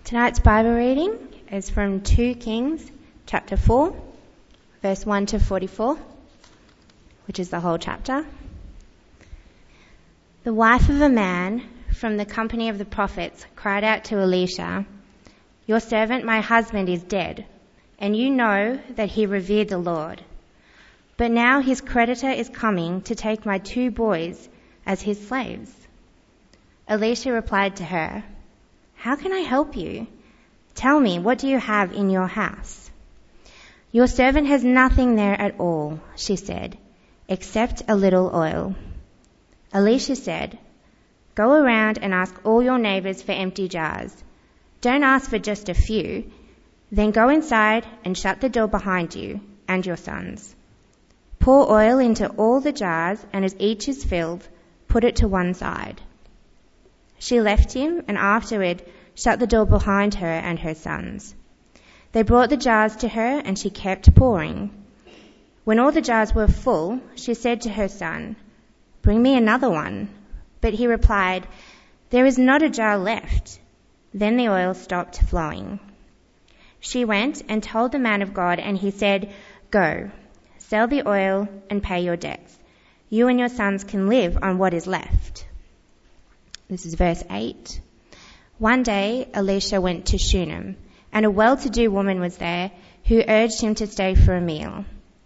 Tonight's Bible reading is from 2 Kings chapter 4, verse 1 to 44, which is the whole chapter. The wife of a man from the company of the prophets cried out to Elisha, "Your servant, my husband, is dead, and you know that he revered the Lord. But now his creditor is coming to take my 2 boys as his slaves." Elisha replied to her, "How can I help you? Tell me, what do you have in your house?" "Your servant has nothing there at all," she said, "except a little oil." Elisha said, "Go around and ask all your neighbors for empty jars. Don't ask for just a few. Then go inside and shut the door behind you and your sons. Pour oil into all the jars, and as each is filled, put it to one side." She left him and afterward shut the door behind her and her sons. They brought the jars to her and she kept pouring. When all the jars were full, she said to her son, "Bring me another one." But he replied, "There is not a jar left." Then the oil stopped flowing. She went and told the man of God, and he said, "Go, sell the oil and pay your debts. You and your sons can live on what is left." This is verse 8. One day Elisha went to Shunem, and a well-to-do woman was there who urged him to stay for a meal.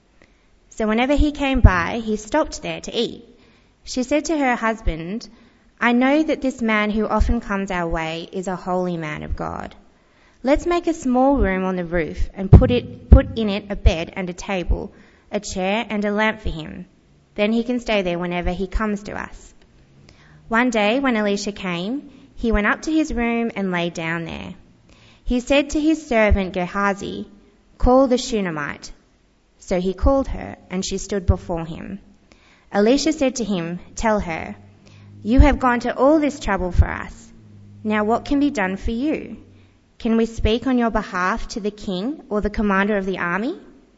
So whenever he came by, he stopped there to eat. She said to her husband, "I know that this man who often comes our way is a holy man of God. Let's make a small room on the roof and put in it a bed and a table, a chair and a lamp for him. Then he can stay there whenever he comes to us." One day when Elisha came, he went up to his room and lay down there. He said to his servant Gehazi, "Call the Shunammite." So he called her, and she stood before him. Elisha said to him, "Tell her, you have gone to all this trouble for us. Now what can be done for you? Can we speak on your behalf to the king or the commander of the army?"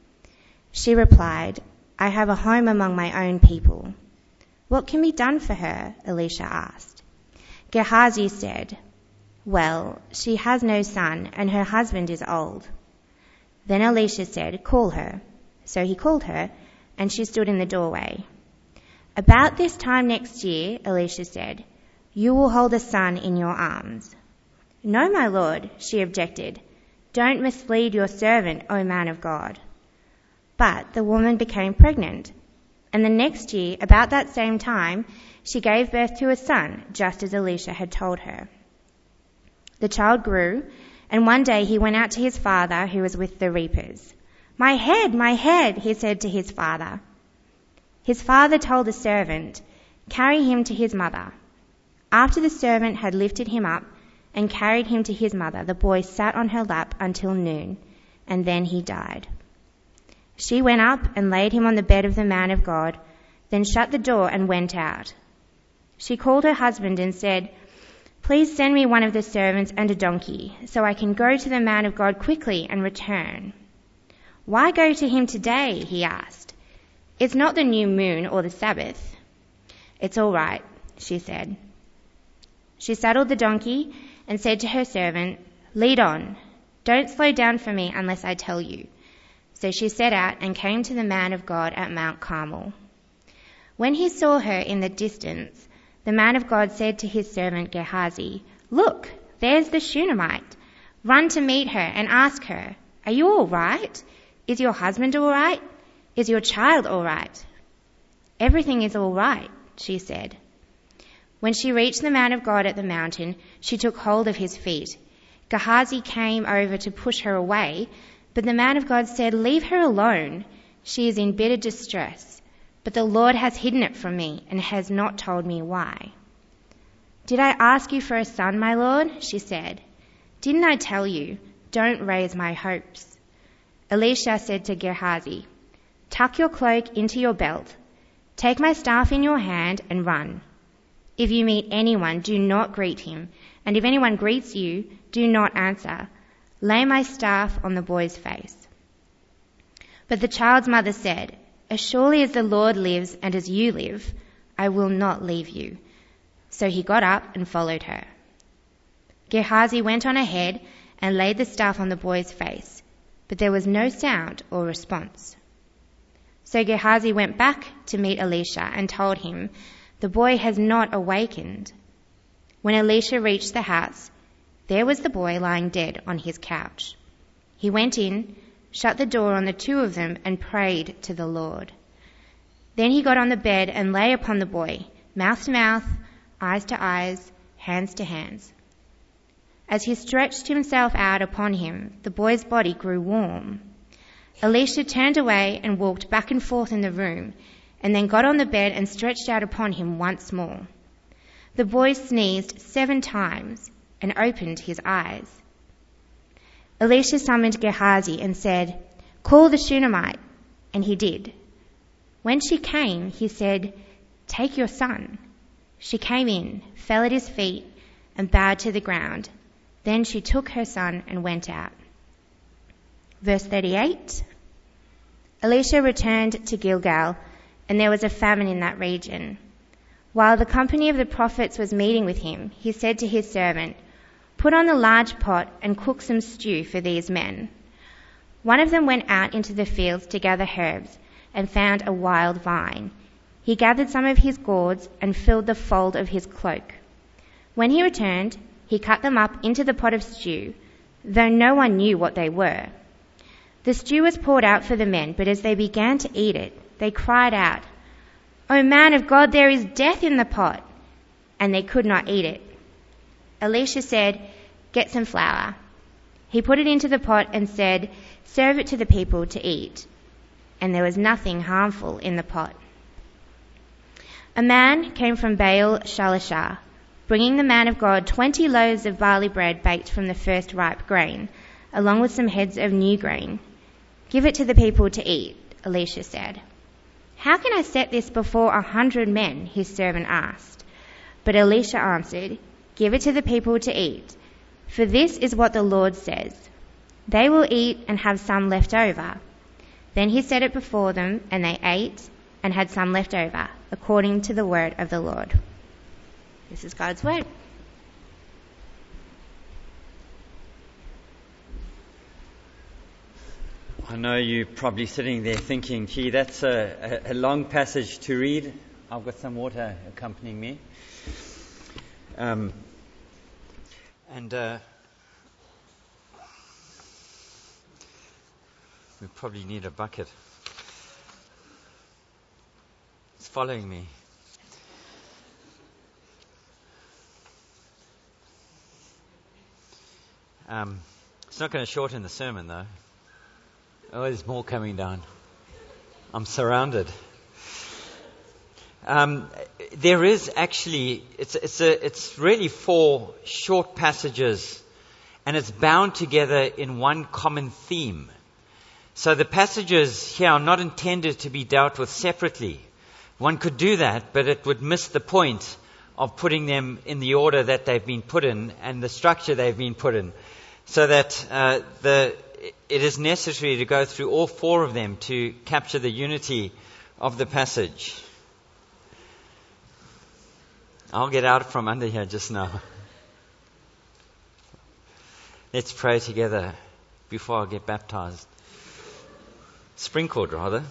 She replied, "I have a home among my own people." "What can be done for her?" Elisha asked. Gehazi said, "Well, she has no son, and her husband is old." Then Elisha said, "Call her." So he called her, and she stood in the doorway. "About this time next year," Elisha said, "you will hold a son in your arms." "No, my lord," she objected. "Don't mislead your servant, O man of God." But the woman became pregnant, and the next year, about that same time, she gave birth to a son, just as Elisha had told her. The child grew, and one day he went out to his father, who was with the reapers. My head, he said to his father. His father told the servant, "Carry him to his mother." After the servant had lifted him up and carried him to his mother, the boy sat on her lap until noon, and then he died. She went up and laid him on the bed of the man of God, then shut the door and went out. She called her husband and said, "Please send me one of the servants and a donkey, so I can go to the man of God quickly and return." "Why go to him today?" he asked. "It's not the new moon or the Sabbath." "It's all right," she said. She saddled the donkey and said to her servant, "Lead on. Don't slow down for me unless I tell you." So she set out and came to the man of God at Mount Carmel. When he saw her in the distance, the man of God said to his servant Gehazi, "Look, there's the Shunammite. Run to meet her and ask her, 'Are you all right? Is your husband all right? Is your child all right?'" "Everything is all right," she said. When she reached the man of God at the mountain, she took hold of his feet. Gehazi came over to push her away, but the man of God said, "Leave her alone. She is in bitter distress, but the Lord has hidden it from me and has not told me why." "Did I ask you for a son, my lord?" she said. "Didn't I tell you, don't raise my hopes?" Elisha said to Gehazi, "Tuck your cloak into your belt. Take my staff in your hand and run. If you meet anyone, do not greet him, and if anyone greets you, do not answer. Lay my staff on the boy's face." But the child's mother said, "As surely as the Lord lives and as you live, I will not leave you." So he got up and followed her. Gehazi went on ahead and laid the staff on the boy's face, but there was no sound or response. So Gehazi went back to meet Elisha and told him, "The boy has not awakened." When Elisha reached the house, there was the boy lying dead on his couch. He went in, shut the door on the two of them, and prayed to the Lord. Then he got on the bed and lay upon the boy, mouth to mouth, eyes to eyes, hands to hands. As he stretched himself out upon him, the boy's body grew warm. Elisha turned away and walked back and forth in the room, and then got on the bed and stretched out upon him once more. The boy sneezed 7 times and opened his eyes. Elisha summoned Gehazi and said, "Call the Shunammite," and he did. When she came, he said, "Take your son." She came in, fell at his feet, and bowed to the ground. Then she took her son and went out. Verse 38. Elisha returned to Gilgal, and there was a famine in that region. While the company of the prophets was meeting with him, he said to his servant, "Put on a large pot and cook some stew for these men." One of them went out into the fields to gather herbs and found a wild vine. He gathered some of his gourds and filled the fold of his cloak. When he returned, he cut them up into the pot of stew, though no one knew what they were. The stew was poured out for the men, but as they began to eat it, they cried out, "O man of God, there is death in the pot!" And they could not eat it. Elisha said, "Get some flour." He put it into the pot and said, "Serve it to the people to eat." And there was nothing harmful in the pot. A man came from Baal Shalishah, bringing the man of God 20 loaves of barley bread baked from the first ripe grain, along with some heads of new grain. "Give it to the people to eat," Elisha said. "How can I set this before 100 men?" his servant asked. But Elisha answered, "Give it to the people to eat, for this is what the Lord says. They will eat and have some left over." Then he set it before them, and they ate and had some left over, according to the word of the Lord. This is God's word. I know you're probably sitting there thinking, gee, that's a long passage to read. I've got some water accompanying me. We probably need a bucket. It's following me. It's not going to shorten the sermon, though. Oh, there's more coming down. I'm surrounded. There is actually, it's really 4 short passages, and it's bound together in one common theme. So the passages here are not intended to be dealt with separately. One could do that, but it would miss the point of putting them in the order that they've been put in and the structure they've been put in. So that it is necessary to go through all 4 of them to capture the unity of the passage. I'll get out from under here just now. Let's pray together before I get baptized. Sprinkled, rather.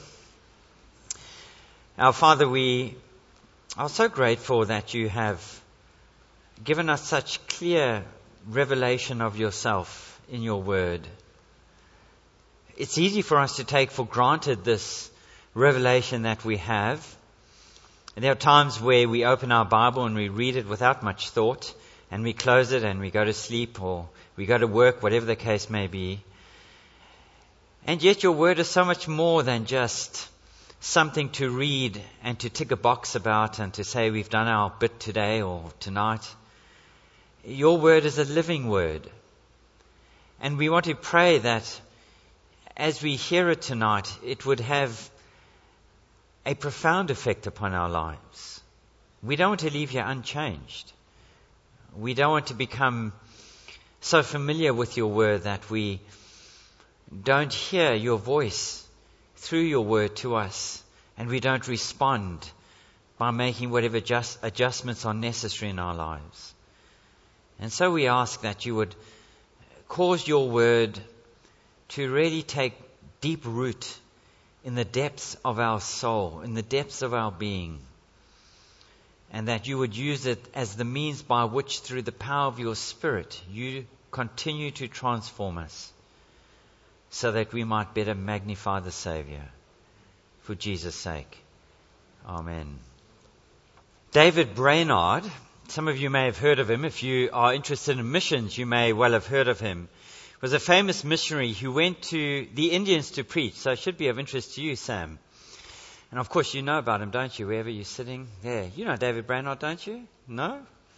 Our Father, we are so grateful that you have given us such clear revelation of yourself in your word. It's easy for us to take for granted this revelation that we have. And there are times where we open our Bible and we read it without much thought, and we close it and we go to sleep or we go to work, whatever the case may be. And yet your word is so much more than just something to read and to tick a box about and to say we've done our bit today or tonight. Your word is a living word. And we want to pray that as we hear it tonight, it would have a profound effect upon our lives. We don't want to leave here unchanged. We don't want to become so familiar with your word that we don't hear your voice through your word to us, and we don't respond by making whatever adjustments are necessary in our lives. And so we ask that you would cause your word to really take deep root in the depths of our soul, in the depths of our being, and that you would use it as the means by which, through the power of your Spirit, you continue to transform us so that we might better magnify the Savior. For Jesus' sake. Amen. David Brainerd, some of you may have heard of him. If you are interested in missions, you may well have heard of him. Was a famous missionary who went to the Indians to preach. So it should be of interest to you, Sam. And of course you know about him, don't you? Wherever you're sitting there. You know David Brainerd, don't you? No?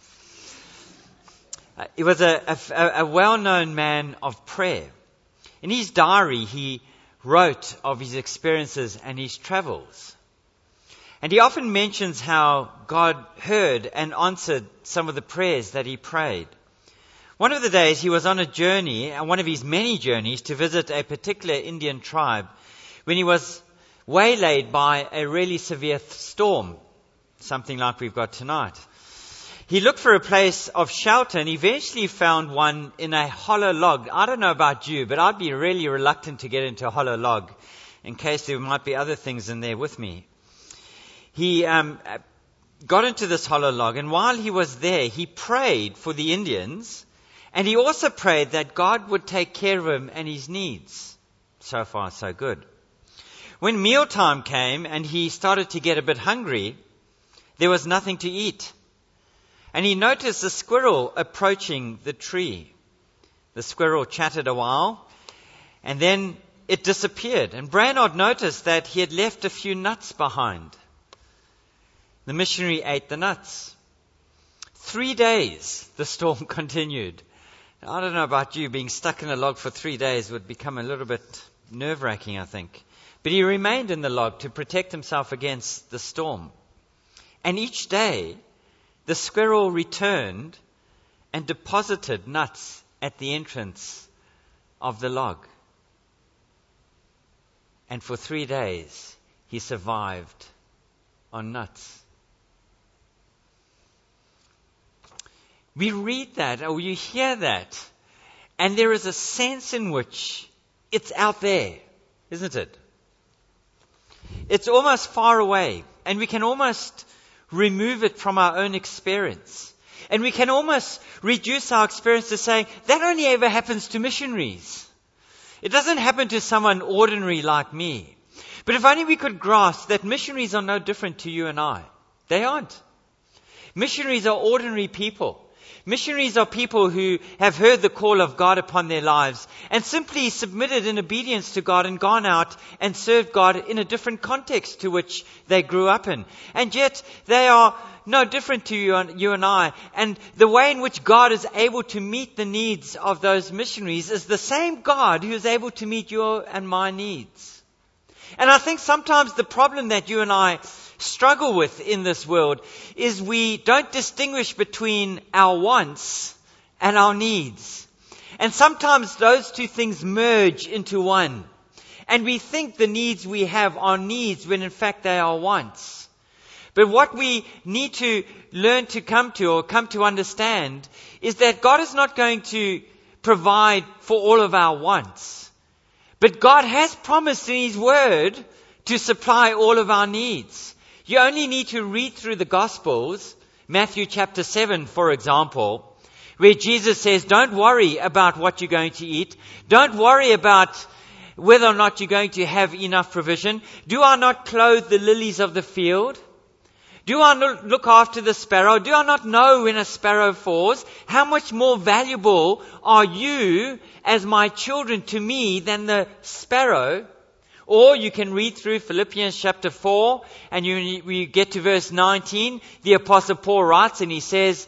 He was a well-known man of prayer. In his diary, he wrote of his experiences and his travels. And he often mentions how God heard and answered some of the prayers that he prayed. One of the days he was on a journey, one of his many journeys, to visit a particular Indian tribe when he was waylaid by a really severe storm, something like we've got tonight. He looked for a place of shelter and eventually found one in a hollow log. I don't know about you, but I'd be really reluctant to get into a hollow log in case there might be other things in there with me. He got into this hollow log, and while he was there, he prayed for the Indians, and he also prayed that God would take care of him and his needs. So far, so good. When mealtime came and he started to get a bit hungry, there was nothing to eat. And he noticed a squirrel approaching the tree. The squirrel chatted a while, and then it disappeared. And Brainerd noticed that he had left a few nuts behind. The missionary ate the nuts. 3 days the storm continued. I don't know about you, being stuck in a log for 3 days would become a little bit nerve-wracking, I think. But he remained in the log to protect himself against the storm. And each day, the squirrel returned and deposited nuts at the entrance of the log. And for 3 days, he survived on nuts. We read that, or you hear that, and there is a sense in which it's out there, isn't it? It's almost far away, and we can almost remove it from our own experience. And we can almost reduce our experience to saying, that only ever happens to missionaries. It doesn't happen to someone ordinary like me. But if only we could grasp that missionaries are no different to you and I. They aren't. Missionaries are ordinary people. Missionaries are people who have heard the call of God upon their lives and simply submitted in obedience to God and gone out and served God in a different context to which they grew up in. And yet they are no different to you and I. And the way in which God is able to meet the needs of those missionaries is the same God who is able to meet your and my needs. And I think sometimes the problem that you and I struggle with in this world is we don't distinguish between our wants and our needs. And sometimes those two things merge into one. And we think the needs we have are needs when in fact they are wants. But what we need to learn to come to understand is that God is not going to provide for all of our wants. But God has promised in His Word to supply all of our needs. You only need to read through the Gospels, Matthew chapter 7, for example, where Jesus says, don't worry about what you're going to eat. Don't worry about whether or not you're going to have enough provision. Do I not clothe the lilies of the field? Do I not look after the sparrow? Do I not know when a sparrow falls? How much more valuable are you as my children to me than the sparrow? Or you can read through Philippians chapter 4 and we get to verse 19. The Apostle Paul writes and he says,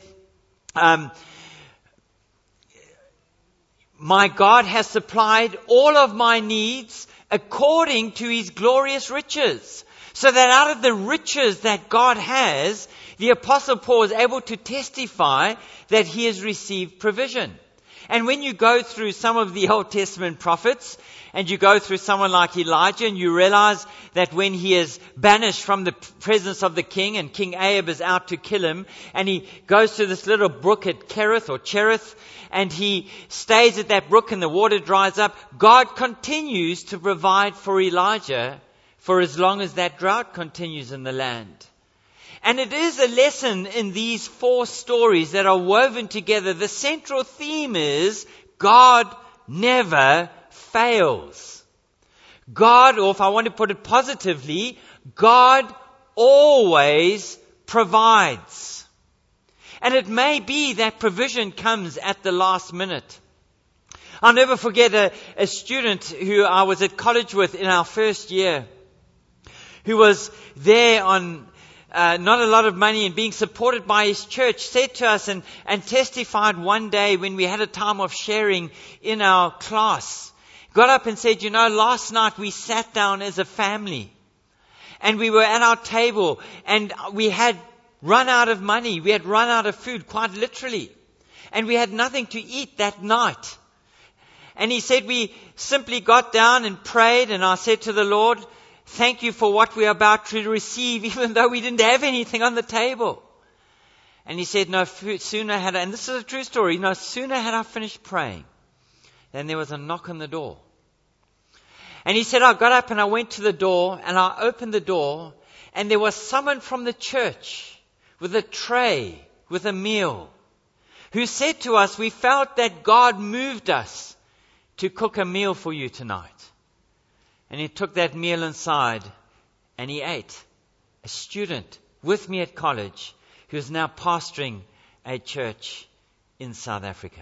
my God has supplied all of my needs according to His glorious riches. So that out of the riches that God has, the Apostle Paul is able to testify that he has received provision. And when you go through some of the Old Testament prophets, and you go through someone like Elijah, and you realize that when he is banished from the presence of the king, and King Ahab is out to kill him, and he goes to this little brook at Cherith, and he stays at that brook and the water dries up, God continues to provide for Elijah for as long as that drought continues in the land. And it is a lesson in these 4 stories that are woven together. The central theme is God never fails. God, or if I want to put it positively, God always provides. And it may be that provision comes at the last minute. I'll never forget a student who I was at college with in our first year, who was there on not a lot of money and being supported by his church, said to us and testified one day when we had a time of sharing in our class, got up and said, last night we sat down as a family and we were at our table and we had run out of money. We had run out of food, quite literally. And we had nothing to eat that night. And he said, we simply got down and prayed, and I said to the Lord, thank you for what we are about to receive, even though we didn't have anything on the table. And he said, no sooner had I, and this is a true story, no sooner had I finished praying than there was a knock on the door. And he said, I got up and I went to the door and I opened the door, and there was someone from the church with a tray, with a meal, who said to us, we felt that God moved us to cook a meal for you tonight. And he took that meal inside and he ate. A student with me at college who is now pastoring a church in South Africa.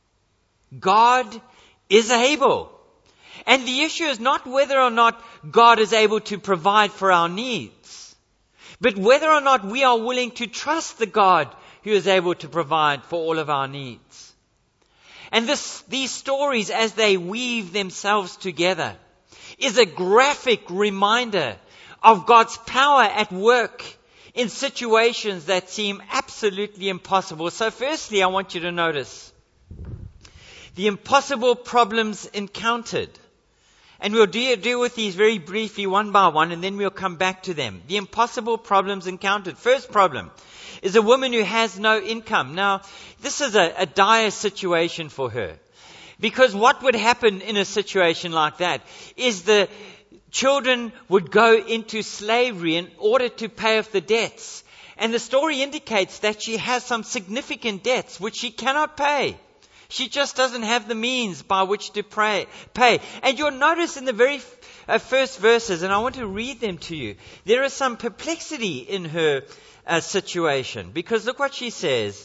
God is able. And the issue is not whether or not God is able to provide for our needs, but whether or not we are willing to trust the God who is able to provide for all of our needs. And these stories, as they weave themselves together, is a graphic reminder of God's power at work in situations that seem absolutely impossible. So firstly, I want you to notice the impossible problems encountered. And we'll deal with these very briefly one by one, and then we'll come back to them. The impossible problems encountered. First problem is a woman who has no income. Now, this is a dire situation for her. Because what would happen in a situation like that is the children would go into slavery in order to pay off the debts. And the story indicates that she has some significant debts which she cannot pay. She just doesn't have the means by which to pay. And you'll notice in the very first verses, and I want to read them to you, there is some perplexity in her situation. Because look what she says.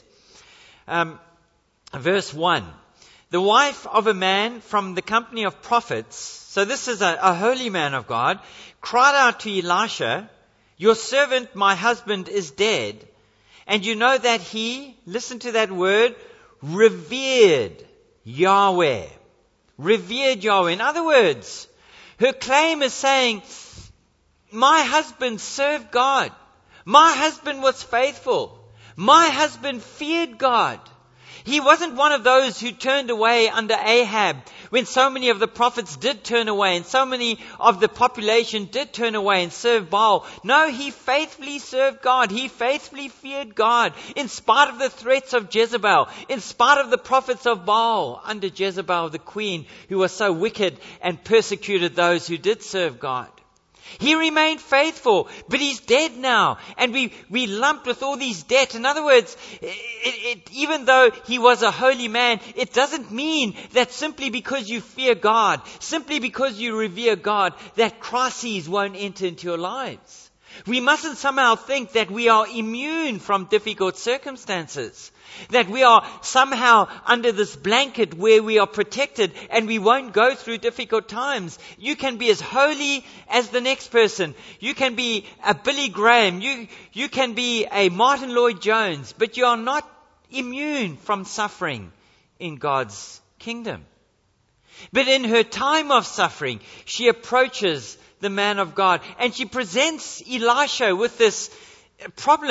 Verse 1. The wife of a man from the company of prophets, so this is a holy man of God, cried out to Elisha, your servant, my husband, is dead. And you know that he, listen to that word, revered Yahweh. Revered Yahweh. In other words, her claim is saying, my husband served God. My husband was faithful. My husband feared God. He wasn't one of those who turned away under Ahab when so many of the prophets did turn away and so many of the population did turn away and serve Baal. No, he faithfully served God. He faithfully feared God in spite of the threats of Jezebel, in spite of the prophets of Baal under Jezebel, the queen, who was so wicked and persecuted those who did serve God. He remained faithful, but he's dead now. And we lumped with all these debts. In other words, even though he was a holy man, it doesn't mean that simply because you fear God, simply because you revere God, that crises won't enter into your lives. We mustn't somehow think that we are immune from difficult circumstances, that we are somehow under this blanket where we are protected and we won't go through difficult times. You can be as holy as the next person. You can be a Billy Graham. You can be a Martin Lloyd-Jones, but you are not immune from suffering in God's kingdom. But in her time of suffering, she approaches the man of God and she presents Elisha with this problem.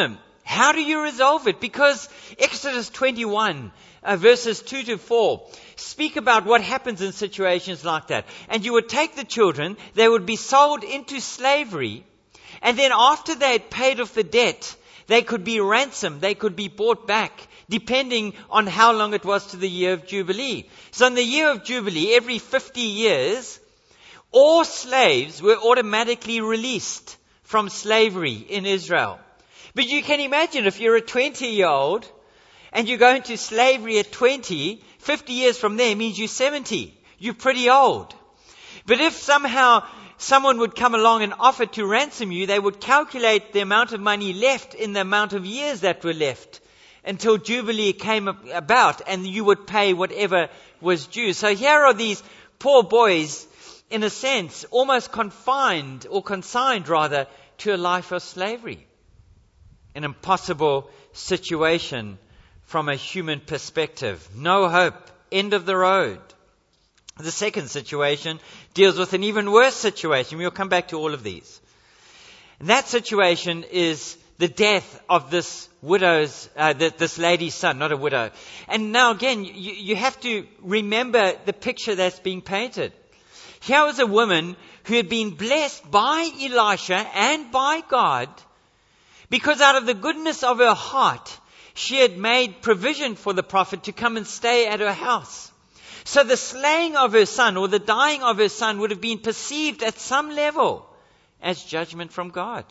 How do you resolve it? Because Exodus 21, verses 2 to 4, speak about what happens in situations like that. And you would take the children, they would be sold into slavery, and then after they had paid off the debt, they could be ransomed, they could be bought back, depending on how long it was to the year of Jubilee. So in the year of Jubilee, every 50 years, all slaves were automatically released from slavery in Israel. But you can imagine if you're a 20-year-old and you go into slavery at 20, 50 years from there means you're 70. You're pretty old. But if somehow someone would come along and offer to ransom you, they would calculate the amount of money left in the amount of years that were left until Jubilee came about, and you would pay whatever was due. So here are these poor boys, in a sense, almost consigned to a life of slavery. An impossible situation from a human perspective. No hope. End of the road. The second situation deals with an even worse situation. We'll come back to all of these. And that situation is the death of this this lady's son, not a widow. And now again, you have to remember the picture that's being painted. Here was a woman who had been blessed by Elisha and by God, because out of the goodness of her heart, she had made provision for the prophet to come and stay at her house. So the slaying of her son, or the dying of her son, would have been perceived at some level as judgment from God.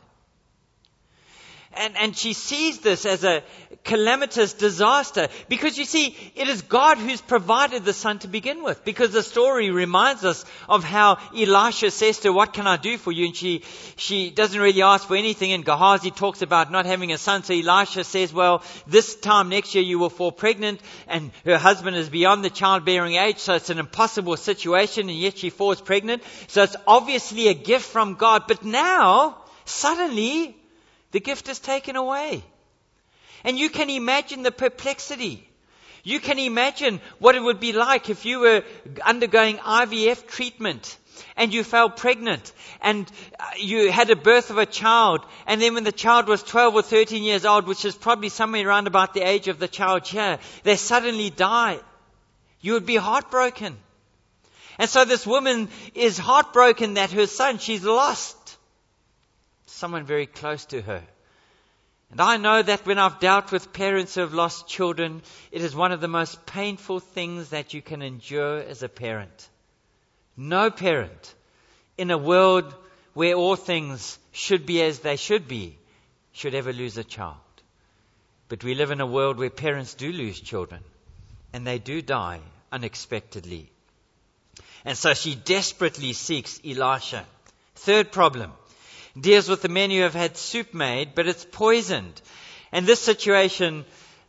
And she sees this as a calamitous disaster, because you see, it is God who's provided the son to begin with. Because the story reminds us of how Elisha says to her, "What can I do for you?" And she doesn't really ask for anything. And Gehazi talks about not having a son. So Elisha says, "Well, this time next year you will fall pregnant." And her husband is beyond the childbearing age, so it's an impossible situation, and yet she falls pregnant. So it's obviously a gift from God. But now, suddenly, the gift is taken away. And you can imagine the perplexity. You can imagine what it would be like if you were undergoing IVF treatment and you fell pregnant and you had a birth of a child, and then when the child was 12 or 13 years old, which is probably somewhere around about the age of the child here, they suddenly die. You would be heartbroken. And so this woman is heartbroken that her son, she's lost someone very close to her. And I know that when I've dealt with parents who have lost children, it is one of the most painful things that you can endure as a parent. No parent in a world where all things should be as they should be should ever lose a child. But we live in a world where parents do lose children, and they do die unexpectedly. And so she desperately seeks Elisha. Third problem deals with the men who have had soup made, but it's poisoned. And this situation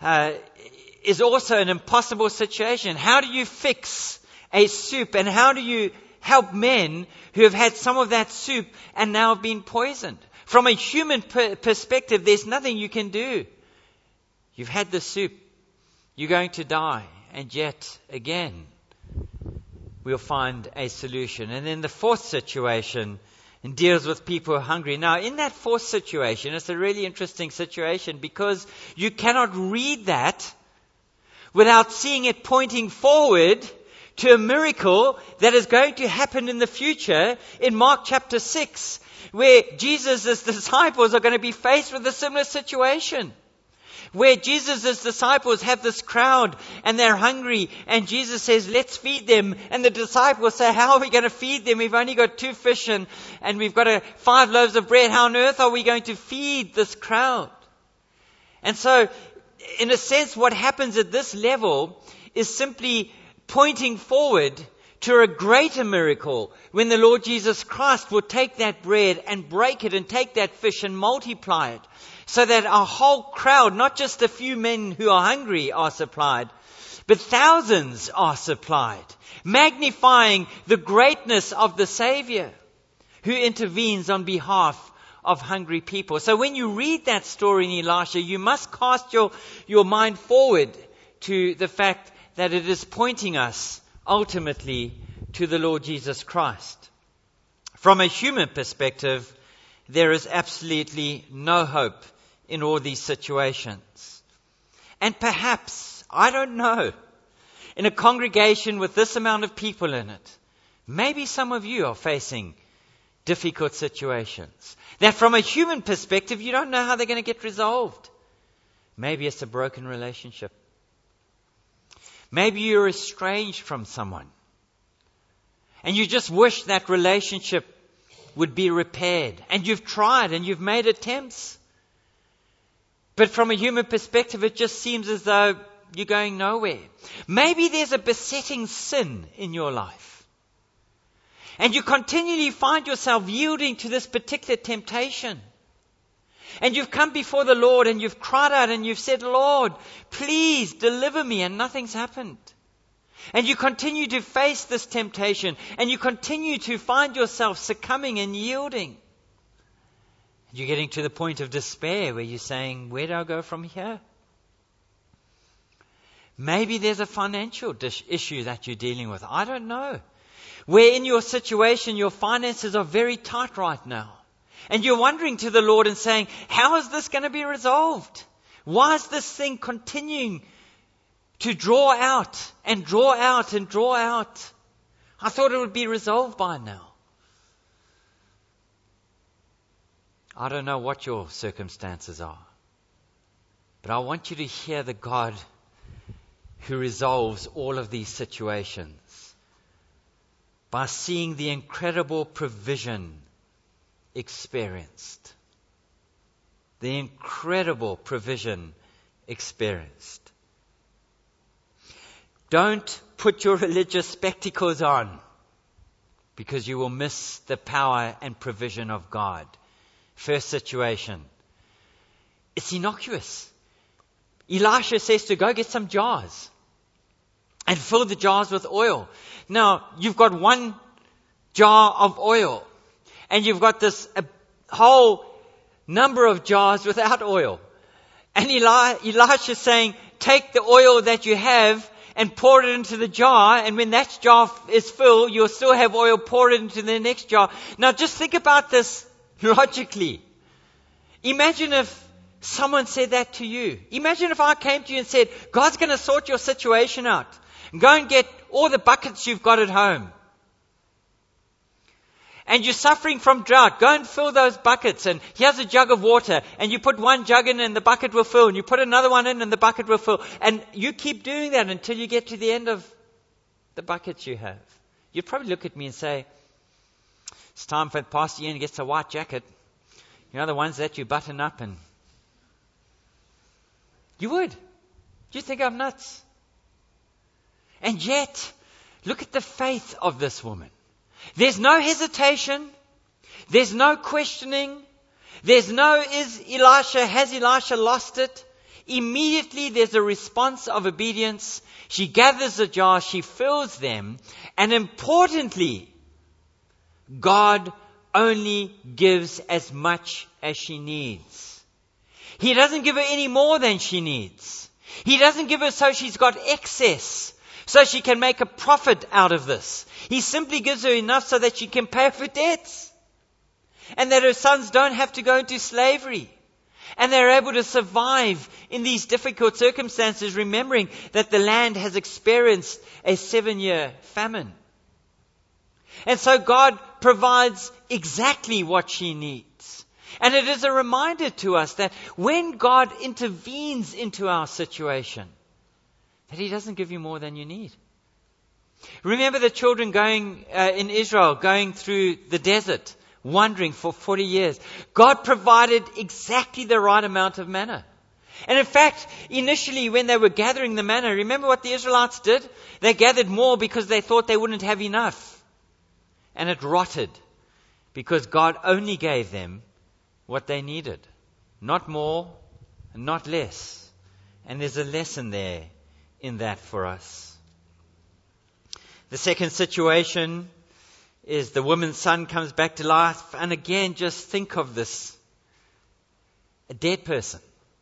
is also an impossible situation. How do you fix a soup, and how do you help men who have had some of that soup and now have been poisoned? From a human perspective, there's nothing you can do. You've had the soup. You're going to die. And yet, again, we'll find a solution. And then the fourth situation and deals with people who are hungry. Now, in that fourth situation, it's a really interesting situation, because you cannot read that without seeing it pointing forward to a miracle that is going to happen in the future in Mark chapter 6, where Jesus' disciples are going to be faced with a similar situation. Where Jesus' disciples have this crowd and they're hungry, and Jesus says, "Let's feed them." And the disciples say, "How are we going to feed them? We've only got 2 fish and we've got 5 loaves of bread. How on earth are we going to feed this crowd?" And so, in a sense, what happens at this level is simply pointing forward to a greater miracle, when the Lord Jesus Christ will take that bread and break it and take that fish and multiply it, so that a whole crowd, not just a few men who are hungry, are supplied, but thousands are supplied, magnifying the greatness of the Savior who intervenes on behalf of hungry people. So when you read that story in Elisha, you must cast your mind forward to the fact that it is pointing us ultimately to the Lord Jesus Christ. From a human perspective, there is absolutely no hope in all these situations. And perhaps, I don't know, in a congregation with this amount of people in it, maybe some of you are facing difficult situations that from a human perspective, you don't know how they're going to get resolved. Maybe it's a broken relationship. Maybe you're estranged from someone. And you just wish that relationship would be repaired. And you've tried and you've made attempts. But from a human perspective, it just seems as though you're going nowhere. Maybe there's a besetting sin in your life. And you continually find yourself yielding to this particular temptation. And you've come before the Lord and you've cried out and you've said, Lord, please deliver me, and nothing's happened. And you continue to face this temptation and you continue to find yourself succumbing and yielding. You're getting to the point of despair where you're saying, where do I go from here? Maybe there's a financial issue that you're dealing with. I don't know. Where in your situation, your finances are very tight right now. And you're wondering to the Lord and saying, how is this going to be resolved? Why is this thing continuing to draw out and draw out and draw out? I thought it would be resolved by now. I don't know what your circumstances are, but I want you to hear the God who resolves all of these situations by seeing the incredible provision experienced. The incredible provision experienced. Don't put your religious spectacles on, because you will miss the power and provision of God. First situation. It's innocuous. Elisha says to go get some jars and fill the jars with oil. Now, you've got one jar of oil and you've got this whole number of jars without oil. And Elisha's saying, take the oil that you have and pour it into the jar, and when that jar is full, you'll still have oil, pour it into the next jar. Now just think about this logically. Imagine if someone said that to you. Imagine if I came to you and said, God's going to sort your situation out. Go and get all the buckets you've got at home. And you're suffering from drought. Go and fill those buckets. And here's a jug of water. And you put one jug in and the bucket will fill. And you put another one in and the bucket will fill. And you keep doing that until you get to the end of the buckets you have. You'd probably look at me and say, it's time for Pastor Ian to get a white jacket. You know, the ones that you button up, and you would. Do you think I'm nuts? And yet, look at the faith of this woman. There's no hesitation. There's no questioning. There's no, has Elisha lost it? Immediately there's a response of obedience. She gathers the jars, she fills them, and importantly, God only gives as much as she needs. He doesn't give her any more than she needs. He doesn't give her so she's got excess, so she can make a profit out of this. He simply gives her enough so that she can pay for debts, and that her sons don't have to go into slavery, and they're able to survive in these difficult circumstances, remembering that the land has experienced a 7-year famine. And so God provides exactly what she needs. And it is a reminder to us that when God intervenes into our situation, that He doesn't give you more than you need. Remember the children going in Israel, going through the desert, wandering for 40 years. God provided exactly the right amount of manna. And in fact, initially when they were gathering the manna, remember what the Israelites did? They gathered more because they thought they wouldn't have enough. And it rotted because God only gave them what they needed. Not more and not less. And there's a lesson there in that for us. The second situation is the woman's son comes back to life. And again, just think of this. A dead person.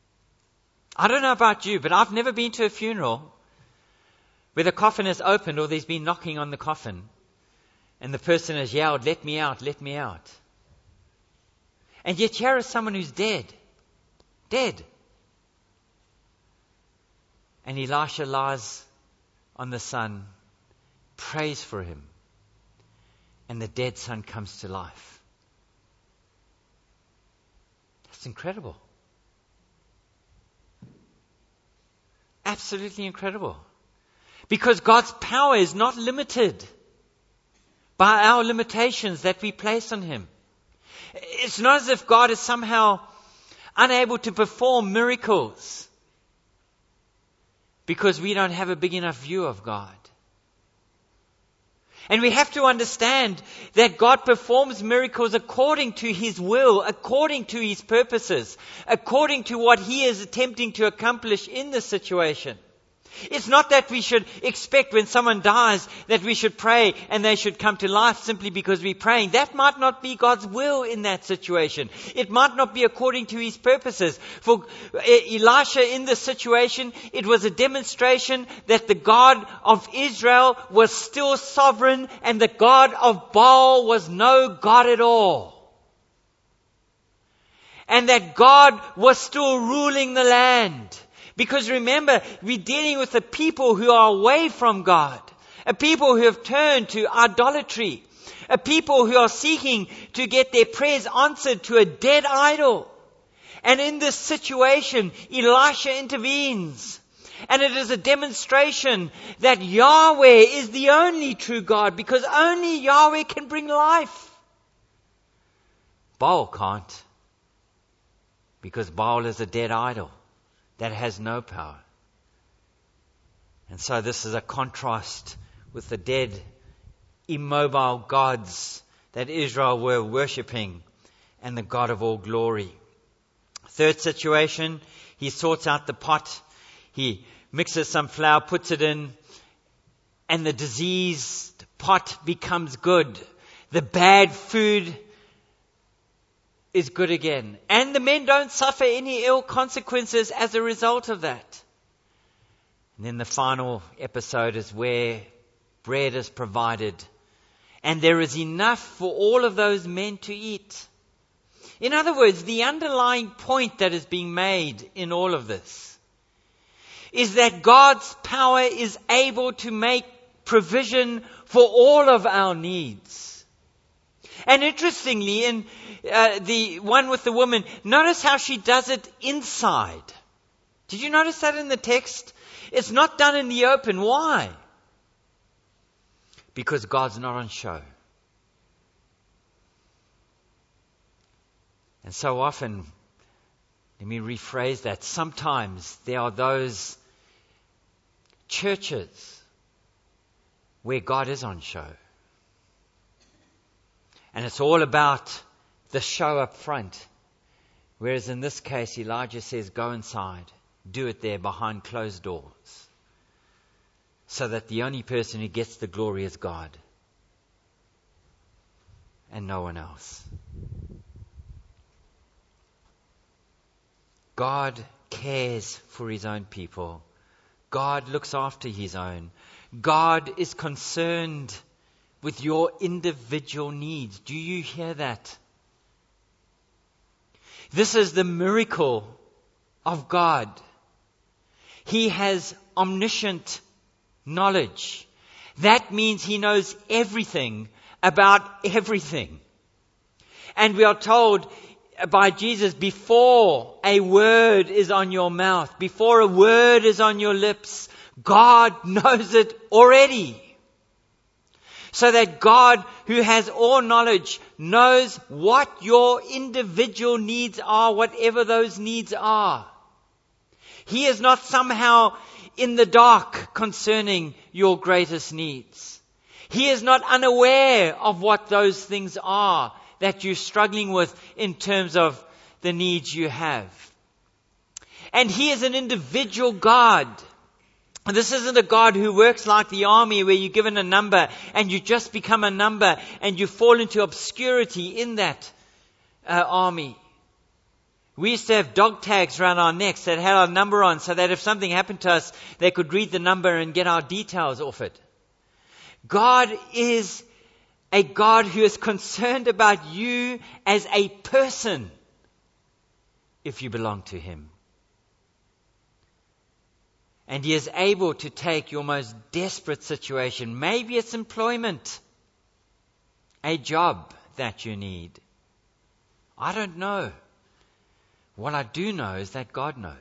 I don't know about you, but I've never been to a funeral where the coffin is opened or there's been knocking on the coffin and the person has yelled, let me out, let me out. And yet here is someone who's dead. dead. And Elisha lies on the son, prays for him, and the dead son comes to life. That's incredible. Absolutely incredible. Because God's power is not limited by our limitations that we place on Him. It's not as if God is somehow unable to perform miracles because we don't have a big enough view of God. And we have to understand that God performs miracles according to His will, according to His purposes, according to what He is attempting to accomplish in the situation. It's not that we should expect when someone dies that we should pray and they should come to life simply because we're praying. That might not be God's will in that situation. It might not be according to His purposes. For Elisha in this situation, it was a demonstration that the God of Israel was still sovereign and the God of Baal was no God at all. And that God was still ruling the land. Because remember, we're dealing with a people who are away from God. A people who have turned to idolatry. A people who are seeking to get their prayers answered to a dead idol. And in this situation, Elisha intervenes. And it is a demonstration that Yahweh is the only true God. Because only Yahweh can bring life. Baal can't. Because Baal is a dead idol that has no power. And so this is a contrast with the dead, immobile gods that Israel were worshipping and the God of all glory. Third situation, he sorts out the pot. He mixes some flour, puts it in, and the diseased pot becomes good. The bad food is good again. And the men don't suffer any ill consequences as a result of that. And then the final episode is where bread is provided. And there is enough for all of those men to eat. In other words, the underlying point that is being made in all of this is that God's power is able to make provision for all of our needs. And interestingly, in the one with the woman, notice how she does it inside. Did you notice that in the text? It's not done in the open. Why? Because God's not on show. And so often, let me rephrase that, sometimes there are those churches where God is on show. And it's all about the show up front. Whereas in this case, Elijah says, go inside. Do it there behind closed doors. So that the only person who gets the glory is God. And no one else. God cares for His own people. God looks after His own. God is concerned with your individual needs. Do you hear that? This is the miracle of God. He has omniscient knowledge. That means He knows everything about everything. And we are told by Jesus, before a word is on your mouth, before a word is on your lips, God knows it already. So that God, who has all knowledge, knows what your individual needs are, whatever those needs are. He is not somehow in the dark concerning your greatest needs. He is not unaware of what those things are that you're struggling with in terms of the needs you have. And He is an individual God. And this isn't a God who works like the army where you're given a number and you just become a number and you fall into obscurity in that army. We used to have dog tags around our necks that had our number on so that if something happened to us, they could read the number and get our details off it. God is a God who is concerned about you as a person. if you belong to him. And he is able to take your most desperate situation. Maybe it's employment, a job that you need. I don't know. What I do know is that God knows.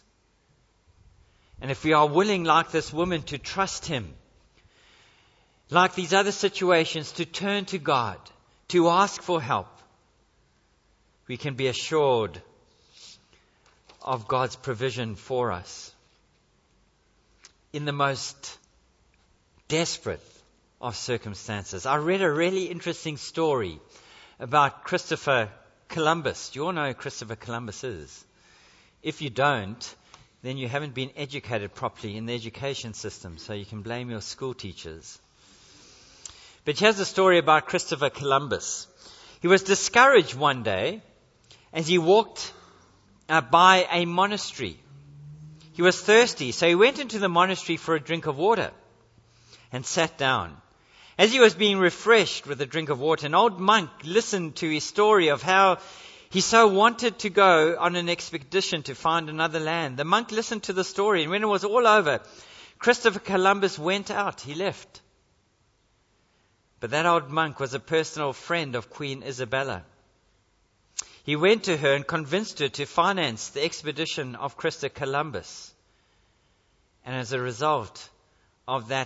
And if we are willing, like this woman, to trust him, like these other situations, to turn to God, to ask for help, we can be assured of God's provision for us in the most desperate of circumstances. I read a really interesting story about Christopher Columbus. Do you all know who Christopher Columbus is? If you don't, then you haven't been educated properly in the education system, so you can blame your school teachers. But here's a story about Christopher Columbus. He was discouraged one day as he walked by a monastery. He was thirsty, so he went into the monastery for a drink of water and sat down. As he was being refreshed with a drink of water, an old monk listened to his story of how he so wanted to go on an expedition to find another land. The monk listened to the story, and when it was all over, Christopher Columbus went out. He left. But that old monk was a personal friend of Queen Isabella. He went to her and convinced her to finance the expedition of Christopher Columbus. And as a result of that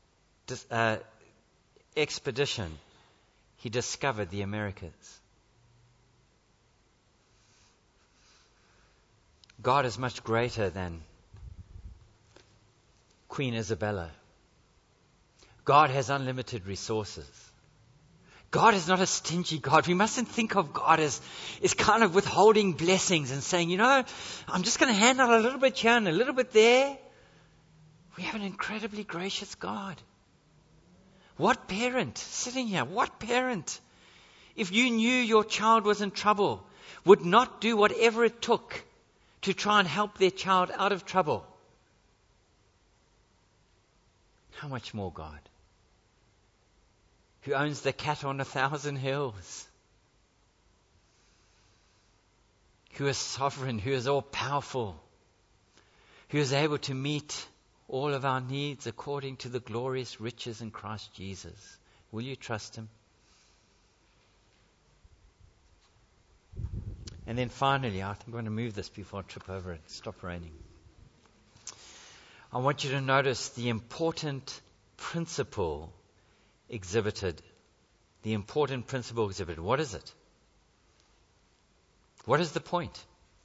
expedition, he discovered the Americas. God is much greater than Queen Isabella. God has unlimited resources. God is not a stingy God. We mustn't think of God as kind of withholding blessings and saying, I'm just going to hand out a little bit here and a little bit there. We have an incredibly gracious God. What parent sitting here, what parent, if you knew your child was in trouble, would not do whatever it took to try and help their child out of trouble? How much more God, who owns the cattle on 1,000 hills, who is sovereign, who is all-powerful, who is able to meet all of our needs according to the glorious riches in Christ Jesus. Will you trust him? And then finally, I think I'm going to move this before I trip over it. Stop raining. I want you to notice the important principle exhibited. The important principle exhibited. What is it? What is the point?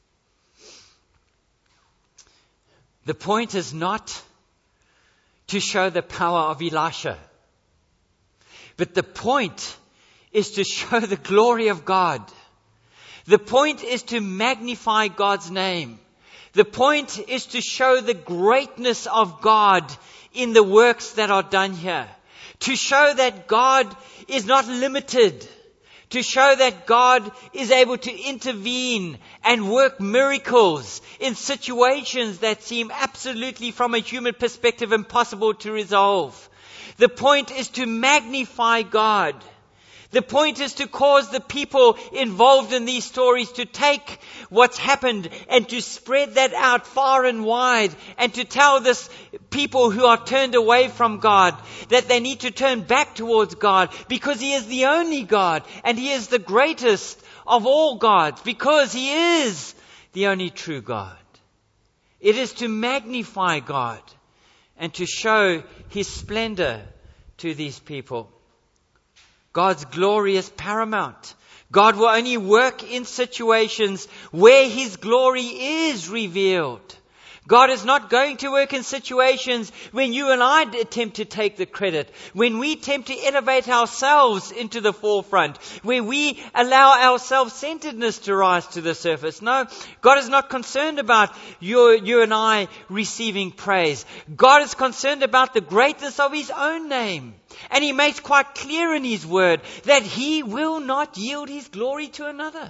The point is not to show the power of Elisha, but the point is to show the glory of God. The point is to magnify God's name. The point is to show the greatness of God in the works that are done here. To show that God is not limited. To show that God is able to intervene and work miracles in situations that seem absolutely, from a human perspective, impossible to resolve. The point is to magnify God. The point is to cause the people involved in these stories to take what's happened and to spread that out far and wide, and to tell this people who are turned away from God that they need to turn back towards God, because He is the only God and He is the greatest of all gods, because He is the only true God. It is to magnify God and to show His splendor to these people. God's glory is paramount. God will only work in situations where His glory is revealed. God is not going to work in situations when you and I attempt to take the credit, when we attempt to elevate ourselves into the forefront, where we allow our self-centeredness to rise to the surface. No, God is not concerned about you and I receiving praise. God is concerned about the greatness of His own name. And He makes quite clear in His word that He will not yield His glory to another.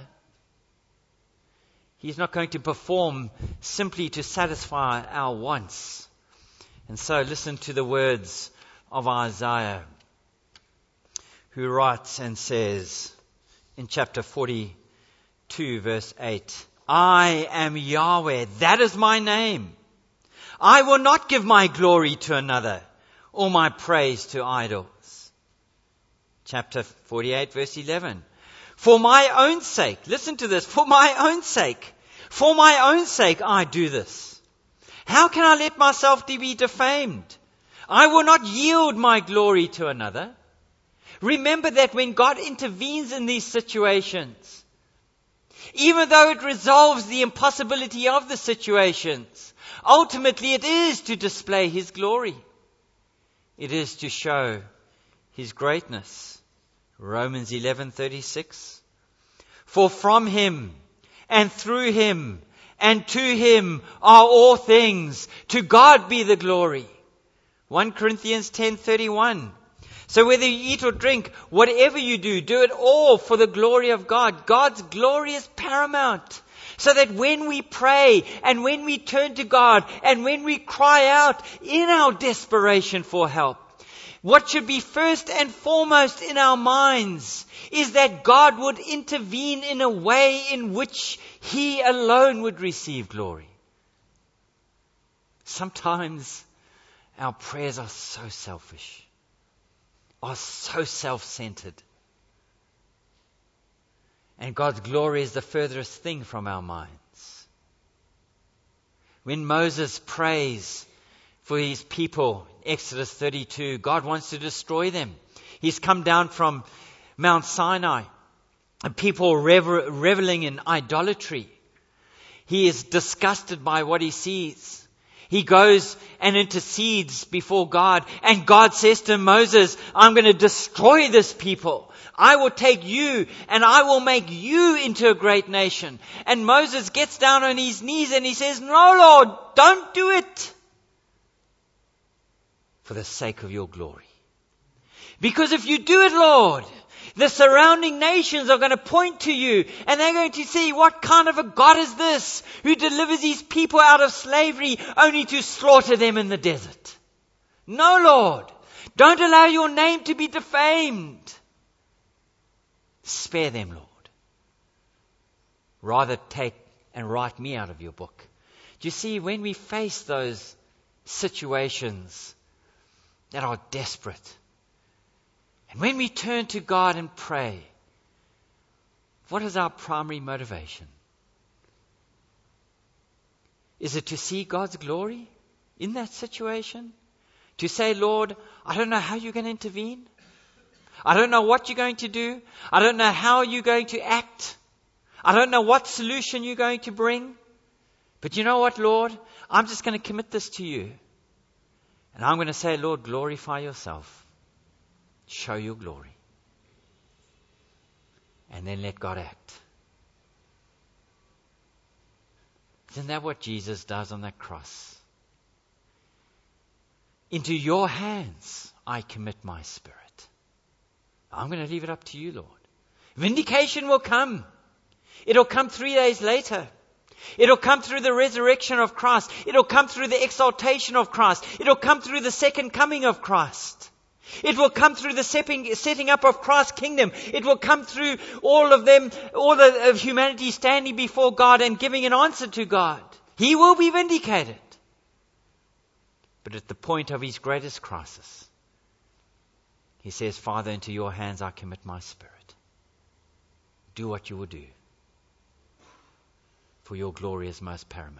He's not going to perform simply to satisfy our wants. And so listen to the words of Isaiah, who writes and says in chapter 42, verse 8, I am Yahweh. That is my name. I will not give my glory to another or my praise to idols. Chapter 48, verse 11. For my own sake, listen to this, for my own sake I do this. How can I let myself be defamed? I will not yield my glory to another. Remember that when God intervenes in these situations, even though it resolves the impossibility of the situations, ultimately it is to display His glory. It is to show His greatness. Romans 11:36. For from Him and through Him and to Him are all things. To God be the glory. 1 Corinthians 10:31. So whether you eat or drink, whatever you do, do it all for the glory of God. God's glory is paramount. So that when we pray and when we turn to God and when we cry out in our desperation for help, what should be first and foremost in our minds is that God would intervene in a way in which He alone would receive glory. Sometimes our prayers are so selfish, are so self-centered. And God's glory is the furthest thing from our minds. When Moses prays for his people, Exodus 32, God wants to destroy them. He's come down from Mount Sinai, and people reveling in idolatry. He is disgusted by what he sees. He goes and intercedes before God, and God says to Moses, I'm going to destroy this people. I will take you and I will make you into a great nation. And Moses gets down on his knees and he says, no, Lord, don't do it. For the sake of your glory. Because if you do it, Lord, the surrounding nations are going to point to you and they're going to see, what kind of a God is this who delivers these people out of slavery only to slaughter them in the desert? No, Lord, don't allow your name to be defamed. Spare them, Lord. Rather take and write me out of your book. Do you see, when we face those situations that are desperate, and when we turn to God and pray, what is our primary motivation? Is it to see God's glory in that situation? To say, Lord, I don't know how you're going to intervene. I don't know what you're going to do. I don't know how you're going to act. I don't know what solution you're going to bring. But you know what, Lord? I'm just going to commit this to you. And I'm going to say, Lord, glorify yourself. Show your glory. And then let God act. Isn't that what Jesus does on that cross? Into your hands I commit my spirit. I'm going to leave it up to you, Lord. Vindication will come. It'll come 3 days later. It'll come through the resurrection of Christ. It'll come through the exaltation of Christ. It'll come through the second coming of Christ. It will come through the setting up of Christ's kingdom. It will come through all of humanity standing before God and giving an answer to God. He will be vindicated. But at the point of his greatest crisis, he says, Father, into your hands I commit my spirit. Do what you will do. For your glory is most paramount.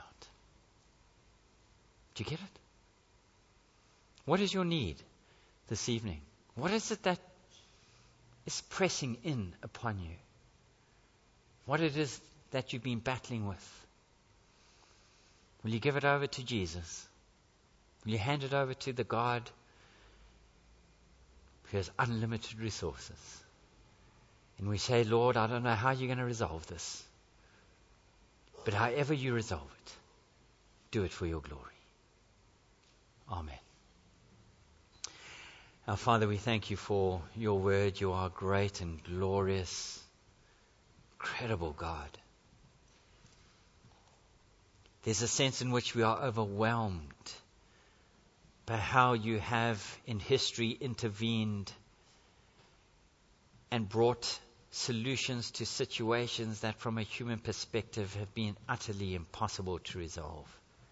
Do you get it? What is your need this evening? What is it that is pressing in upon you? What it is that you've been battling with? Will you give it over to Jesus? Will you hand it over to the God who has unlimited resources? And we say, Lord, I don't know how you're going to resolve this. But however you resolve it, do it for your glory. Amen. Our Father, we thank you for your word. You are great and glorious, incredible God. There's a sense in which we are overwhelmed by how you have in history intervened and brought solutions to situations that from a human perspective have been utterly impossible to resolve.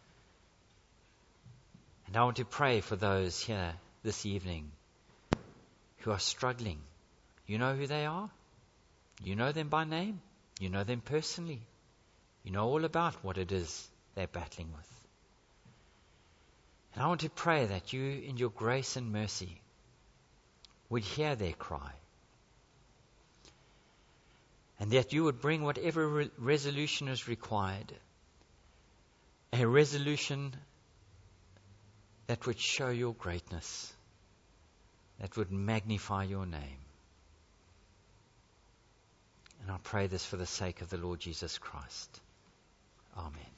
And I want to pray for those here this evening who are struggling. You know who they are? You know them by name? You know them personally? You know all about what it is they're battling with. And I want to pray that you, in your grace and mercy, would hear their cry. And that you would bring whatever resolution is required. A resolution that would show your greatness. That would magnify your name. And I pray this for the sake of the Lord Jesus Christ. Amen.